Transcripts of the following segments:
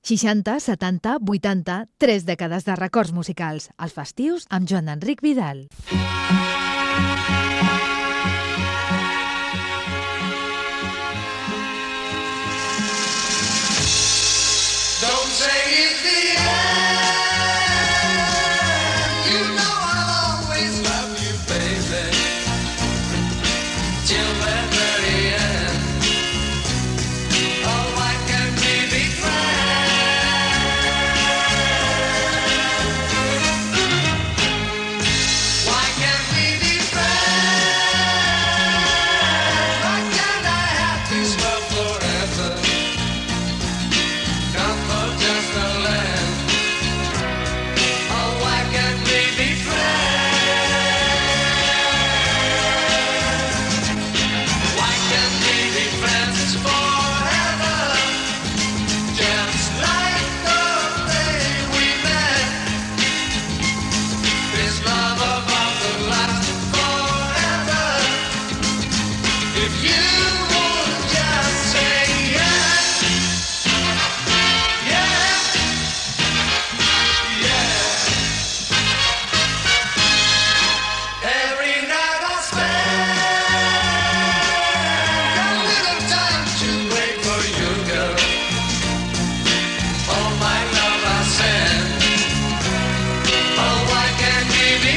60, 70, 80, 3 dècades de records musicals. Els festius amb Joan Enric Vidal. Don't say it's the end. You know I'll always love you, baby, till the very end. Oh, why can't we be friends? Why can't we be friends? Why can't I have this love forever? Come for just a land. Oh, why can't we be friends? Why can't we be friends forever? Just like the day we met. This love of ours will last forever. If you would just say yes. Every night I spend a little time to wait for you, girl. All my love I send. Oh, why can't we be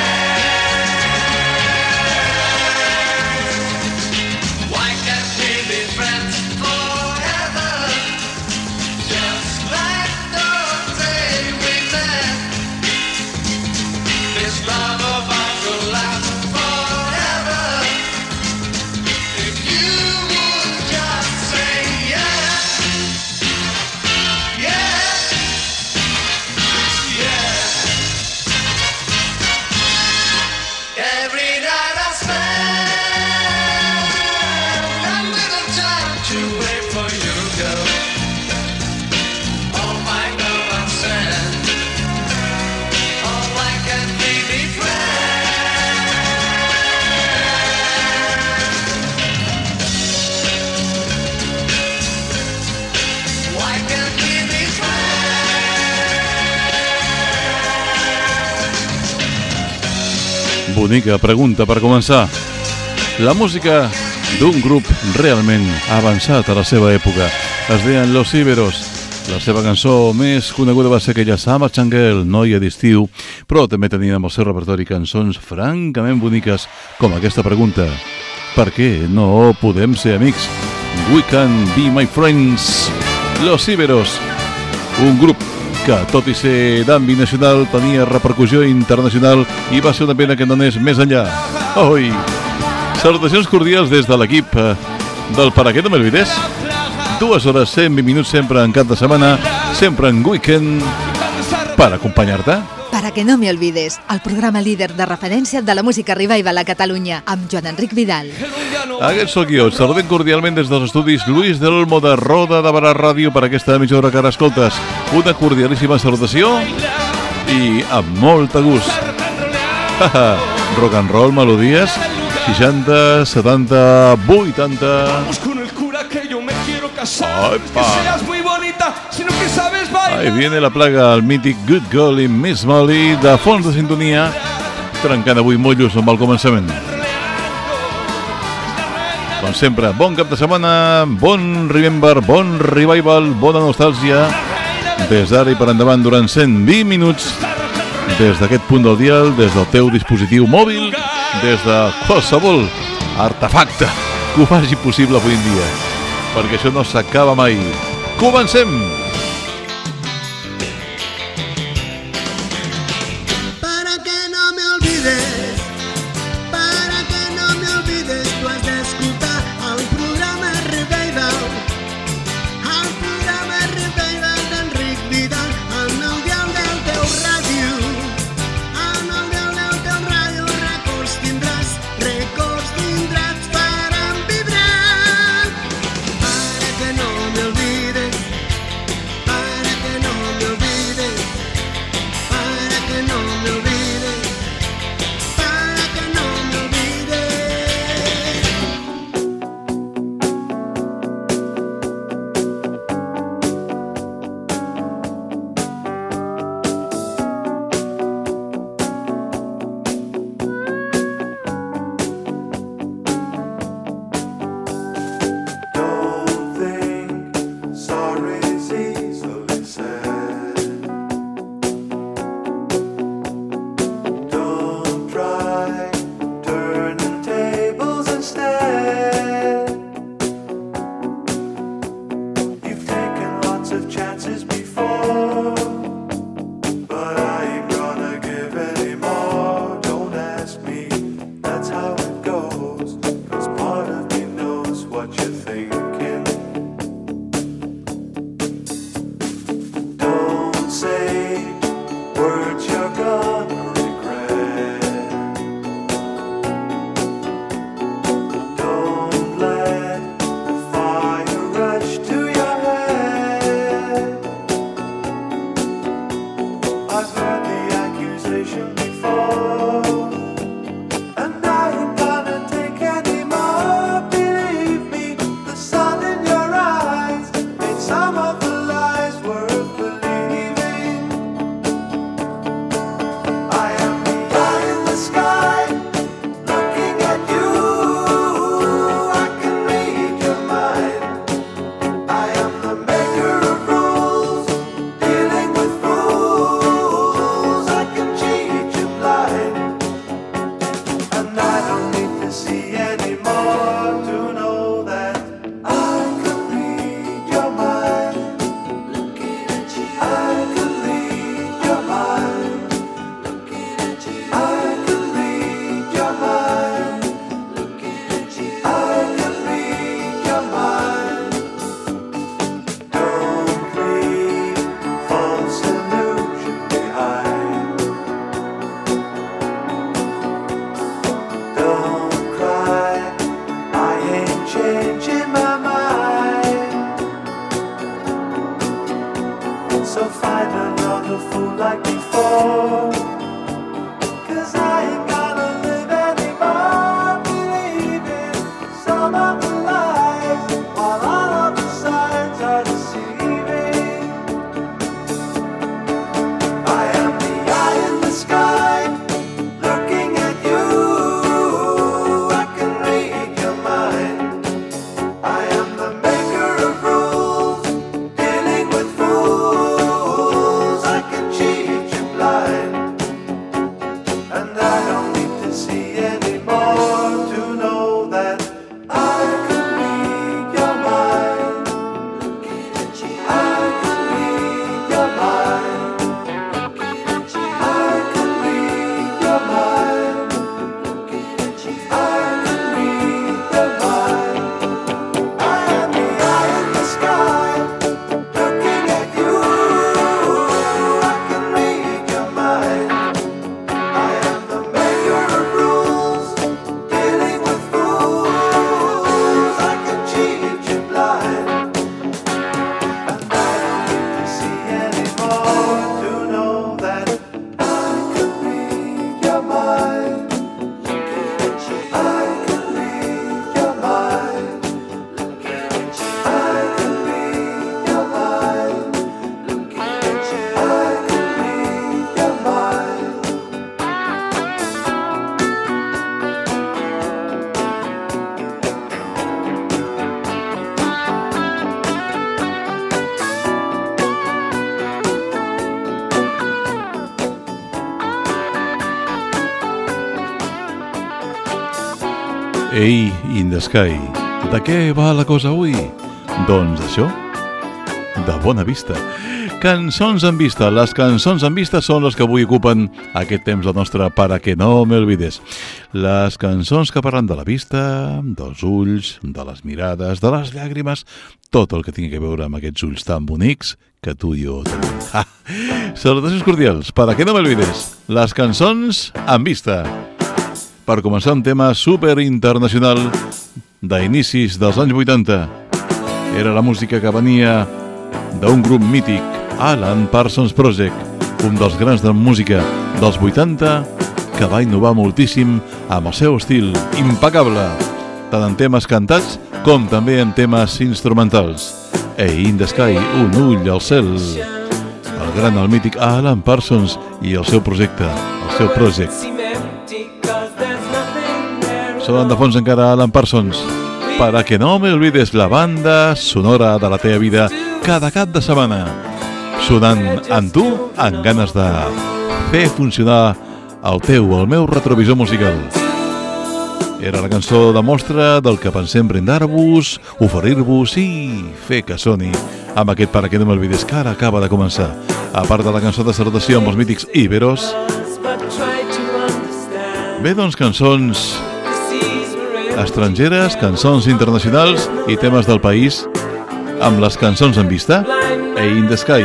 friends? Why can't we be friends forever? Just like the day we met. This love of ours will last forever. If you would just say yes, yes, yes. Every night I spend a little time to wait for you, girl. All my love I send. Oh, why can't we be friends? Why can't we be friends? Bonica pregunta per començar. La música d'un grup realment avançat a la seva època. Es deien Los Iberos. La seva cançó més coneguda va ser aquella Summer Jungle, Noia d'estiu, però també tenien amb el seu repertori cançons francament boniques, com aquesta pregunta. Per què no podem ser amics? We can be my friends. Los Iberos, un grup que, tot i ser d'àmbit nacional, tenia repercussió internacional i va ser una pena que no anés més enllà. Oi! Salutacions cordials des de l'equip del Para que no me olvides. 2 hores, 120 minuts, sempre en cap de setmana, sempre en weekend, per acompanyar-te. Para que no me olvides, el programa líder de referència de la música revival a Catalunya, amb Joan Enric Vidal. Aquest sóc jo, et saludem cordialment des dels estudis Luis del Olmo de Roda de Barà Ràdio per aquesta mitja hora que ara escoltes. Una cordialíssima salutació i amb molt de gust. Rock and roll, melodies, 60, 70, 80... Vamos con el cura que yo me quiero casar. Ay, No es que seas muy bonita, sino que sabes bailar. Ahí viene la plaga, el mític Good Girl i Miss Molly, de fons de sintonia, trencant avui mollos amb el començament. Com sempre, bon cap de setmana, bon remember, bon revival, bona nostàlgia, des d'ara i per endavant durant 120 minuts, des d'aquest punt del dial, des del teu dispositiu mòbil, des de qualsevol artefacte que ho faci possible avui en dia, perquè això no s'acaba mai. Comencem! Para que no me olvides, para que no me olvides, tu has d'escoltar el programa Revival d'Enric Vidal, en el dial del teu ràdio, en el dial del teu ràdio, records tindràs faran vibrar. Para que no me olvides, chances before, but I ain't gonna give any more. Don't ask me, that's how it goes, 'cause part of me knows what you're thinking. Don't say words you're gonna regret. Don't let the fire rush to your head. I've heard the accusation before, and I ain't gonna take any more. Believe me, the sun in your eyes made some of the lies worth believing. I am the eye in the sky, looking at you. I can read your mind. I am the maker of rules, dealing with fools. I can cheat you blind, and I don't need to see any more to know that I can read your mind. Looking at you, I can read your mind. Looking at you, I can read your mind. Looking at you, I can read your mind. Don't leave false illusion behind. Don't cry, I ain't changing my mind. So find another fool like before, 'cause I ain't gonna live anymore believing some of the lies, while all of the signs are deceiving. I am the eye in the sky, looking at you. I can read your mind. I am the maker of rules, dealing with fools. I can cheat you blind, and I don't need to see any more to know that I can read your mind. Looking at you, I can read your mind. Looking at you, I can read your mind. Looking at you, I can read your mind. I am the eye in the sky, looking at you. I can read your mind. I am the maker of rules, dealing with fools. I can cheat you blind, and I don't need to see any more to know that I can read your mind. Looking at you, I can read your mind. Looking at you, I can read your mind. Looking at you, I can read your mind. Ei, in the Sky. De què va la cosa avui? Doncs això, de bona vista. Cançons en vista. Les cançons en vista són les que avui ocupen aquest temps del nostre Para que no me olvides. Les cançons que parlen de la vista, dels ulls, de les mirades, de les llàgrimes, tot el que tingui a veure amb aquests ulls tan bonics que tu i jo tenim. Salutacions cordials. Para que no me olvides. Les cançons en vista. Per començar, un tema super internacional d'inicis dels anys 80. Era la música que venia d'un grup mític, Alan Parsons Project, un dels grans de música dels 80 que va innovar moltíssim amb el seu estil impecable, tant en temes cantats com també en temes instrumentals. In the Sky, un ull al cel. El gran, el mític Alan Parsons i el seu projecte, el seu project. Sonen de fons encara Alan Parsons. Para que no me olvides, la banda sonora de la teva vida cada cap de setmana. Sonant amb tu, amb ganes de fer funcionar el meu retrovisor musical. Era la cançó de mostra del que pensem brindar-vos, oferir-vos i fer que soni amb aquest Para que no m'olvides, que ara acaba de començar. A part de la cançó de salutació amb els mítics Iberos, bé, doncs, cançons estrangeres, cançons internacionals i temes del país amb les cançons en vista, In the Sky.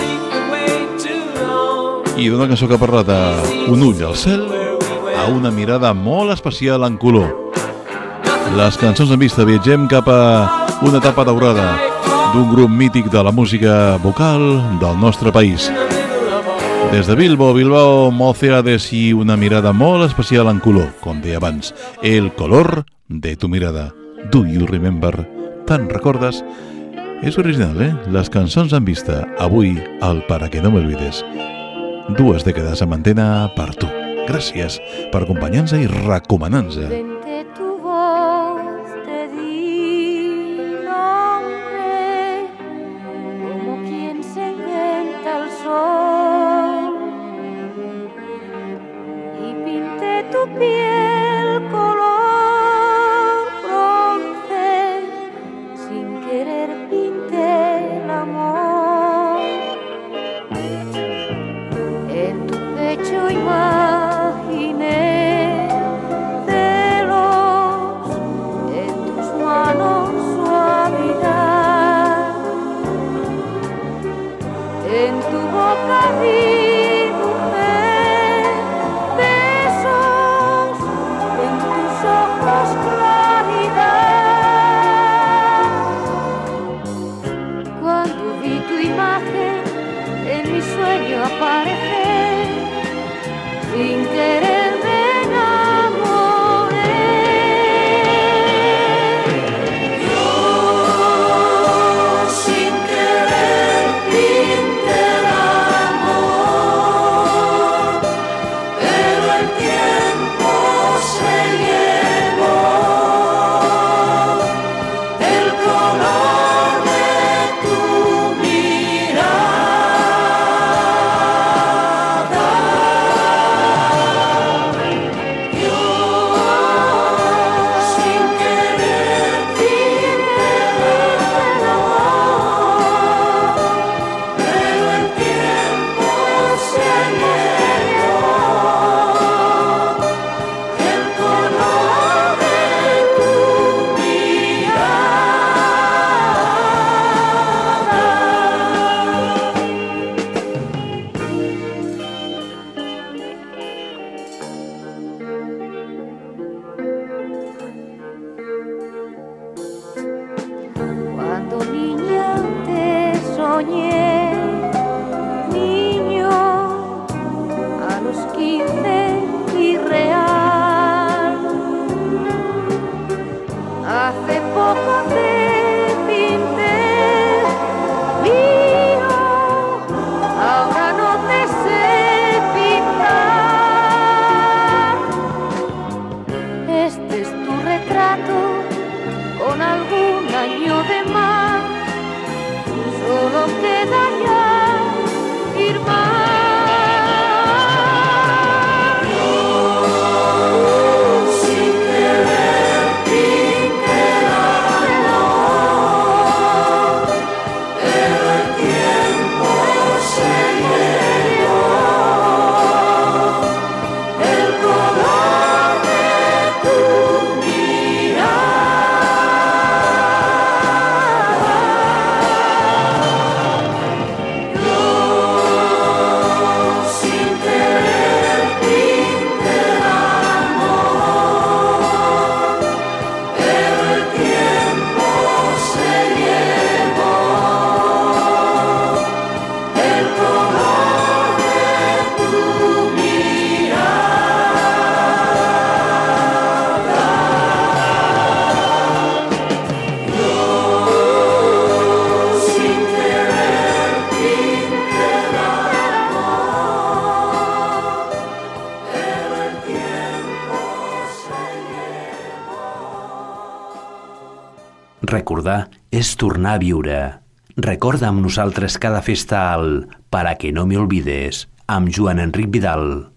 I d'una cançó que parla d'un ull al cel a una mirada molt especial en color. Les cançons en vista, viatgem cap a una etapa daurada d'un grup mític de la música vocal del nostre país. Des de Bilbao, Mocedades i una mirada molt especial en color, com deia abans, el color de tu mirada. Do you remember? Te'n recordes? És original, Les cançons en vista, avui al Para que no m'olvides. 2 dècades en antena per tu. Gràcies per acompanyar-nos i recomanar-nos. Vente tu voz, te di nombre, como quien se inventa el sol, y pinté tu piel color bronce, sin querer pinté el amor. En tu pecho imaginé celos, en tus manos suavidad, en tu boca dibujé besos, en tus ojos claridad. Cuando vi tu imagen en mi sueño aparecer, sin querer me enamoré. Yo sin querer pinté el amor, pero el tiempo se llevó el color de tu mirada. Yo sin querer pinté el amor, pero el tiempo se llevó el color de tu Cuando niña te soñé, niño, a los 15 irreal. Hace poco te pinté mío, ahora no te sé pintar. Este es tu retrato con algún año de más, solo queda ya firmar. Yo sin querer pinté el amor, pero el tiempo se llevó el color de tu Recordar és tornar a viure. Recorda amb nosaltres cada festa al Para que no me olvides, amb Joan Enric Vidal.